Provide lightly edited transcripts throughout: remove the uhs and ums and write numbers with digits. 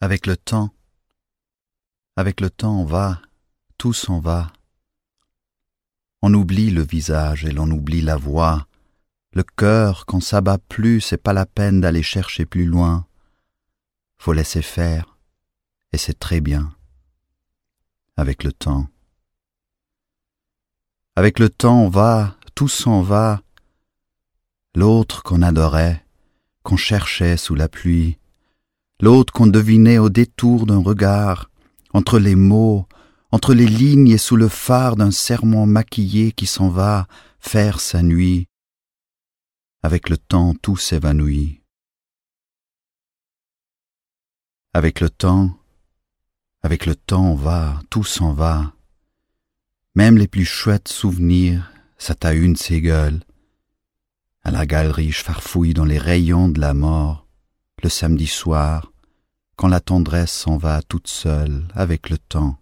Avec le temps on va, tout s'en va. On oublie le visage et l'on oublie la voix. Le cœur, quand ça bat plus, c'est pas la peine d'aller chercher plus loin. Faut laisser faire, et c'est très bien. Avec le temps on va, tout s'en va. L'autre qu'on adorait, qu'on cherchait sous la pluie, l'autre qu'on devinait au détour d'un regard, entre les mots, entre les lignes et sous le phare d'un serment maquillé qui s'en va faire sa nuit. Avec le temps, tout s'évanouit. Avec le temps on va, tout s'en va. Même les plus chouettes souvenirs, ça t'a une ses gueules. À la galerie, je farfouille dans les rayons de la mort, le samedi soir, quand la tendresse s'en va toute seule, avec le temps.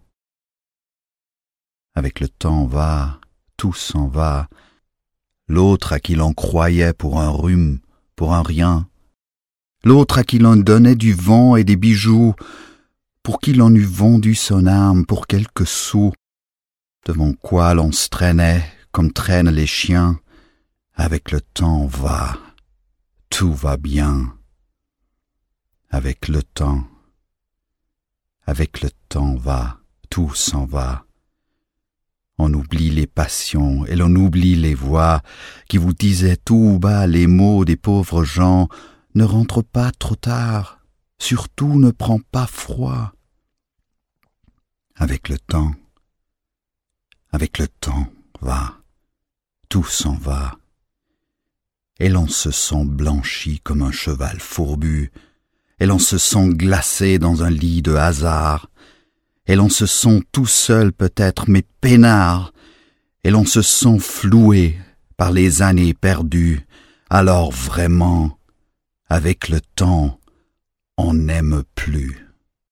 Avec le temps on va, tout s'en va. L'autre à qui l'on croyait pour un rhume, pour un rien. L'autre à qui l'on donnait du vent et des bijoux, pour qui l'on eût vendu son âme pour quelques sous, devant quoi l'on se traînait comme traînent les chiens. Avec le temps on va, tout va bien. Avec le temps on va, tout s'en va. On oublie les passions et l'on oublie les voix qui vous disaient tout bas les mots des pauvres gens. Ne rentre pas trop tard, surtout ne prends pas froid. Avec le temps va, tout s'en va. Et l'on se sent blanchi comme un cheval fourbu, et l'on se sent glacé dans un lit de hasard, et l'on se sent tout seul peut-être, mais peinard, et l'on se sent floué par les années perdues. Alors vraiment, avec le temps, on n'aime plus.